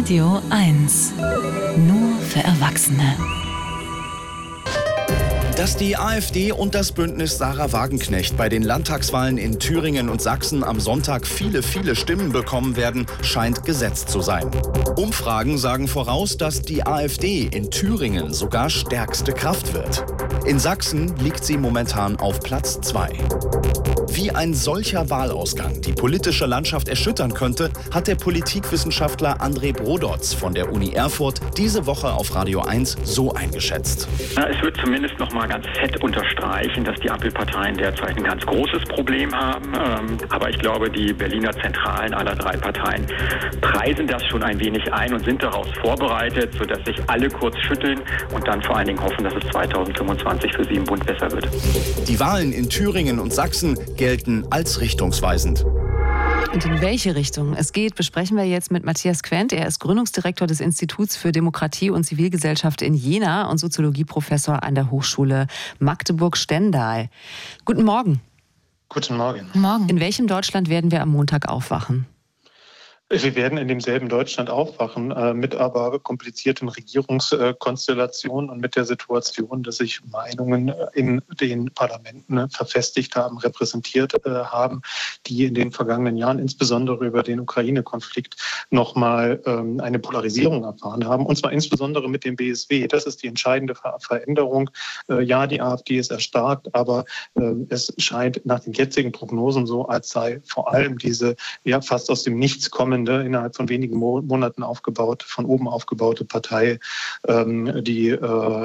Radio 1. Nur für Erwachsene. Dass die AfD und das Bündnis Sarah Wagenknecht bei den Landtagswahlen in Thüringen und Sachsen am Sonntag viele Stimmen bekommen werden, scheint gesetzt zu sein. Umfragen sagen voraus, dass die AfD in Thüringen sogar stärkste Kraft wird. In Sachsen liegt sie momentan auf Platz 2. Wie ein solcher Wahlausgang die politische Landschaft erschüttern könnte, hat der Politikwissenschaftler André Brodotz von der Uni Erfurt diese Woche auf Radio 1 so eingeschätzt. Es wird zumindest noch mal ganz fett unterstreichen, dass die Ampelparteien derzeit ein ganz großes Problem haben. Aber ich glaube, die Berliner Zentralen aller drei Parteien preisen das schon ein wenig ein und sind darauf vorbereitet, sodass sich alle kurz schütteln und dann vor allen Dingen hoffen, dass es 2025 für sie im Bund besser wird. Die Wahlen in Thüringen und Sachsen gelten als richtungsweisend. Und in welche Richtung es geht, besprechen wir jetzt mit Matthias Quent. Er ist Gründungsdirektor des Instituts für Demokratie und Zivilgesellschaft in Jena und Soziologieprofessor an der Hochschule Magdeburg-Stendal. Guten Morgen. Guten Morgen. Morgen. In welchem Deutschland werden wir am Montag aufwachen? Wir werden in demselben Deutschland aufwachen, mit aber komplizierten Regierungskonstellationen und mit der Situation, dass sich Meinungen in den Parlamenten verfestigt haben, repräsentiert haben, die in den vergangenen Jahren, insbesondere über den Ukraine-Konflikt, nochmal eine Polarisierung erfahren haben. Und zwar insbesondere mit dem BSW. Das ist die entscheidende Veränderung. Ja, die AfD ist erstarkt, aber es scheint nach den jetzigen Prognosen so, als sei vor allem diese fast aus dem Nichts kommende, innerhalb von wenigen Monaten von oben aufgebaute Partei die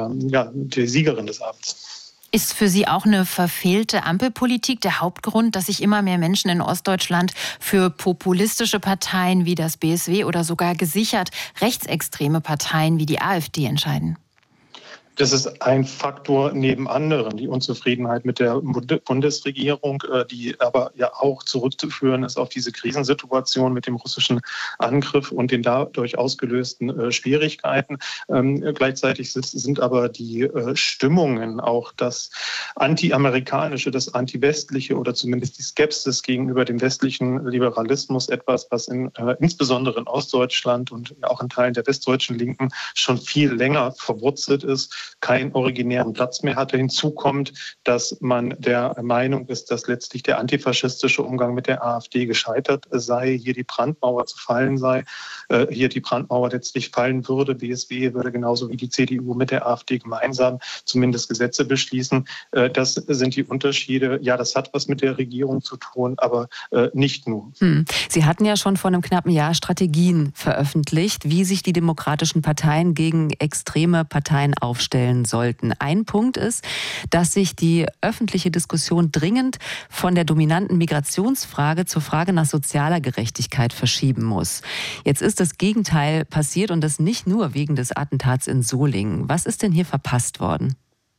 Siegerin des Abends. Ist für Sie auch eine verfehlte Ampelpolitik der Hauptgrund, dass sich immer mehr Menschen in Ostdeutschland für populistische Parteien wie das BSW oder sogar gesichert rechtsextreme Parteien wie die AfD entscheiden? Das ist ein Faktor neben anderen, die Unzufriedenheit mit der Bundesregierung, die aber ja auch zurückzuführen ist auf diese Krisensituation mit dem russischen Angriff und den dadurch ausgelösten Schwierigkeiten. Gleichzeitig sind aber die Stimmungen, auch das Anti-Amerikanische, das Anti-Westliche oder zumindest die Skepsis gegenüber dem westlichen Liberalismus etwas, was insbesondere in Ostdeutschland und auch in Teilen der westdeutschen Linken schon viel länger verwurzelt ist, keinen originären Platz mehr hatte. Hinzu kommt, dass man der Meinung ist, dass letztlich der antifaschistische Umgang mit der AfD gescheitert sei, hier die Brandmauer zu fallen sei, hier die Brandmauer letztlich fallen würde. BSW würde genauso wie die CDU mit der AfD gemeinsam zumindest Gesetze beschließen. Das sind die Unterschiede. Ja, das hat was mit der Regierung zu tun, aber nicht nur. Sie hatten ja schon vor einem knappen Jahr Strategien veröffentlicht, wie sich die demokratischen Parteien gegen extreme Parteien aufstellen sollten. Ein Punkt ist, dass sich die öffentliche Diskussion dringend von der dominanten Migrationsfrage zur Frage nach sozialer Gerechtigkeit verschieben muss. Jetzt ist das Gegenteil passiert und das nicht nur wegen des Attentats in Solingen. Was ist denn hier verpasst worden?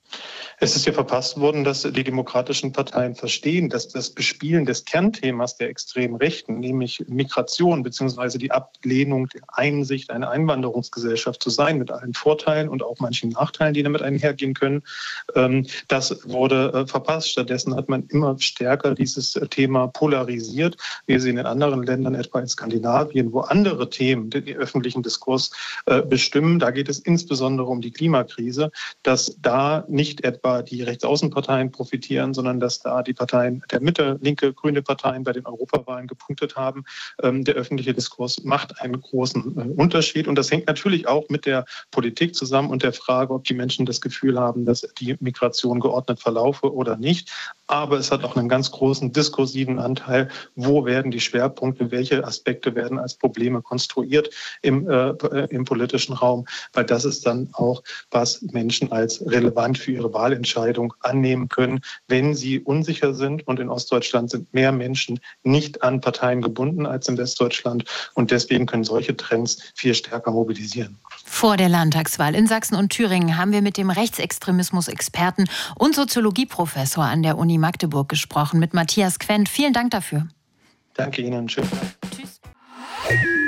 Es ist hier verpasst worden, dass die demokratischen Parteien verstehen, dass das Bespielen des Kernthemas der extremen Rechten, nämlich Migration bzw. die Ablehnung der Einsicht, eine Einwanderungsgesellschaft zu sein, mit allen Vorteilen und auch manchen Nachteilen, die damit einhergehen können, das wurde verpasst. Stattdessen hat man immer stärker dieses Thema polarisiert. Wir sehen in anderen Ländern, etwa in Skandinavien, wo andere Themen den öffentlichen Diskurs bestimmen. Da geht es insbesondere um die Klimakrise, dass da nicht etwa die Rechtsaußenparteien profitieren, sondern dass da die Parteien der Mitte, linke, grüne Parteien bei den Europawahlen gepunktet haben. Der öffentliche Diskurs macht einen großen Unterschied und das hängt natürlich auch mit der Politik zusammen und der Frage, ob die Menschen das Gefühl haben, dass die Migration geordnet verlaufe oder nicht. Aber es hat auch einen ganz großen diskursiven Anteil. Wo werden die Schwerpunkte, welche Aspekte werden als Probleme konstruiert im politischen Raum? Weil das ist dann auch, was Menschen als relevant für ihre Wahlentscheidung annehmen können, wenn sie unsicher sind. Und in Ostdeutschland sind mehr Menschen nicht an Parteien gebunden als in Westdeutschland. Und deswegen können solche Trends viel stärker mobilisieren. Vor der Landtagswahl in Sachsen und Thüringen haben wir mit dem Rechtsextremismus-Experten und Soziologieprofessor an der Uni Magdeburg gesprochen, mit Matthias Quent. Vielen Dank dafür. Danke Ihnen. Tschüss. Tschüss.